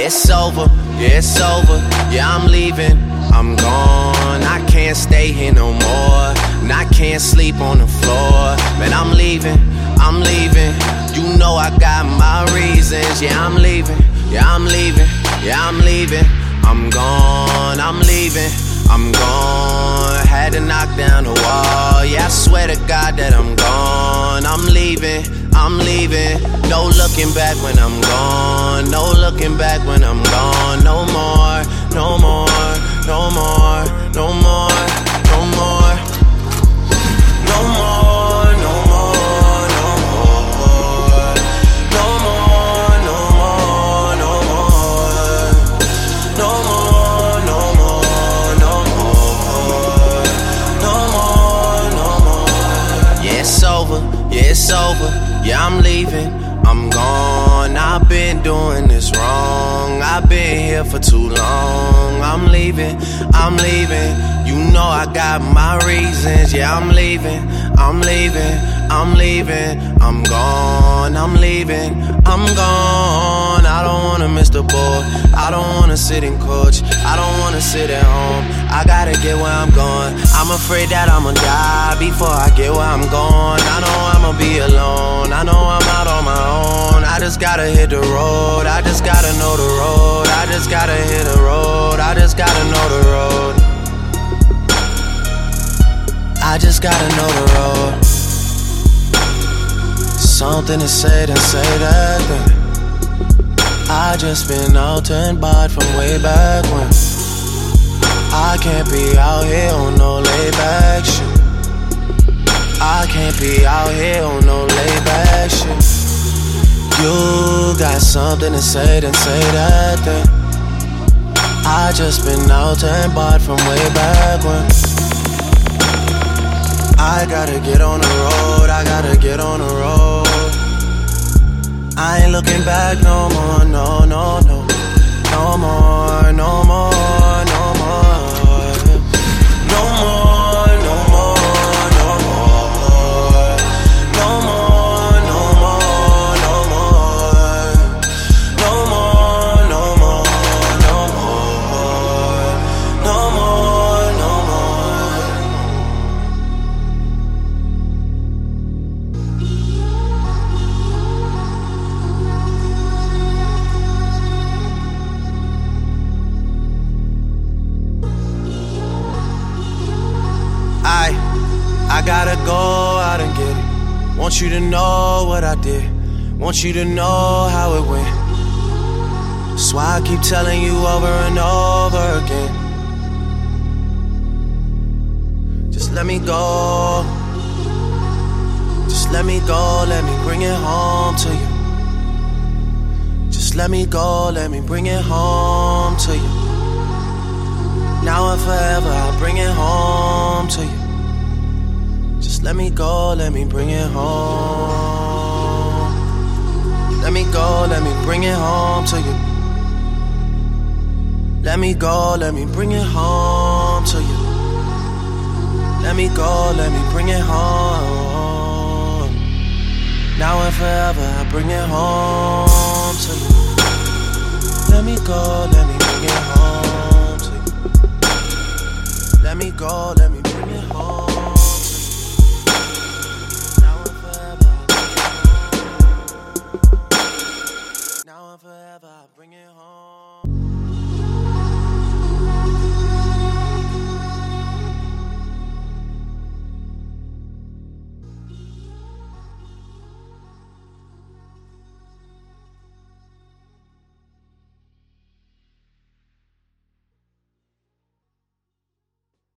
it's over, yeah, it's over. Yeah, I'm leaving, I'm gone. I can't stay here no more, and I can't sleep on the floor. Man, I'm leaving, I'm leaving. You know I got my reasons. Yeah, I'm leaving, yeah, I'm leaving, yeah, I'm leaving. I'm gone, I'm leaving, I'm gone. Had to knock down the wall. Yeah, I swear to God that I'm gone. I'm leaving, I'm leaving. No looking back when I'm gone. No looking back when I'm gone. No more, no more, no more, no more, no more, no more, no more, no more, no more, no more, no more, no more, no more, no more, no more, no more. Yeah, it's over, yeah, it's over. Yeah, I'm leaving, I'm gone. I've been doing this wrong. I've been here for too long. I'm leaving, I'm leaving. You know I got my reasons. Yeah, I'm leaving, I'm leaving, I'm leaving. I'm gone, I'm leaving, I'm gone. I don't wanna miss the boat. I don't wanna sit in coach. I don't wanna sit at home. I gotta get where I'm going. I'm afraid that I'ma die before I get where I'm going. I know I'ma be alone. I know I'm out on my own. I just gotta hit the road. I just gotta know the road. I just gotta hit the road. I just gotta know the road. I just gotta know the road. Something to say, then say that thing. I just been out and bought from way back when. I can't be out here on no laid-back shit. I can't be out here on no laid-back shit. You got something to say, then say that thing. I just been out and bought from way back when. I gotta get on the road, I gotta get on the road. I ain't looking back no more, no, no, no. No more, no more, no more. No more, no more, no more. No more, no more, no more. No more, no more, no more. No more, no more. I gotta go out and get it. Want you to know what I did. Want you to know how it went. That's why I keep telling you over and over again. Just let me go. Just let me go, let me bring it home to you. Just let me go, let me bring it home to you. Now and forever I'll bring it home to you. Just let me go, let me bring it home. Let me go, let me bring it home to you. Let me go, let me bring it home to you. Let me go, let me bring it home. Now and forever I'll bring it home to you. Let me go, let me bring it home to you. Let me go, let me